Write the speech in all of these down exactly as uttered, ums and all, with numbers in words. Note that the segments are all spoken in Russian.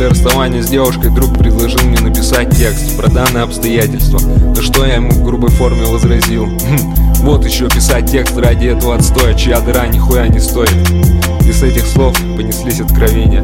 После расставания с девушкой друг предложил мне написать текст про данное обстоятельство. На что я ему в грубой форме возразил: хм, вот еще писать текст ради этого отстоя, чья дыра нихуя не стоит. И с этих слов понеслись откровения.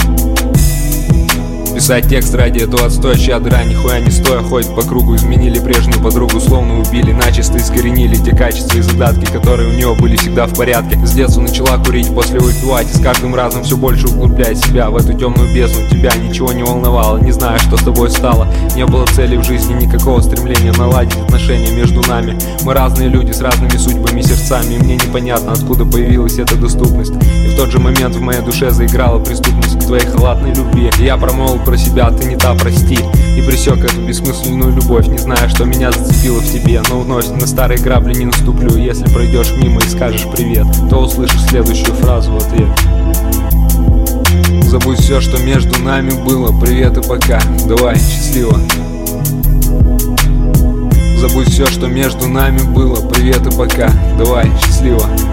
Писать текст ради этого отстоя, чья дыра нихуя не стоя, ходит по кругу. Изменили прежнюю подругу, словно убили, начисто искоренили те качества и задатки, которые у нее были всегда в порядке. С детства начала курить, после выпивать, и с каждым разом все больше углубляет себя в эту темную бездну. Тебя ничего не волновало, не знаю, что с тобой стало. Не было цели в жизни, никакого стремления наладить отношения между нами. Мы разные люди с разными судьбами и сердцами, и мне непонятно, откуда появилась эта доступность. И в тот же момент в моей душе заиграла преступность к твоей халатной любви. И я промолвил про себя: ты не та, прости. И пресек эту бессмысленную любовь, не зная, что меня зацепило в тебе. Но вновь на старые грабли не наступлю. Если пройдешь мимо и скажешь привет, то услышишь следующую фразу в ответ: забудь все, что между нами было, привет и пока, давай, счастливо. Забудь все, что между нами было, привет и пока, давай, счастливо.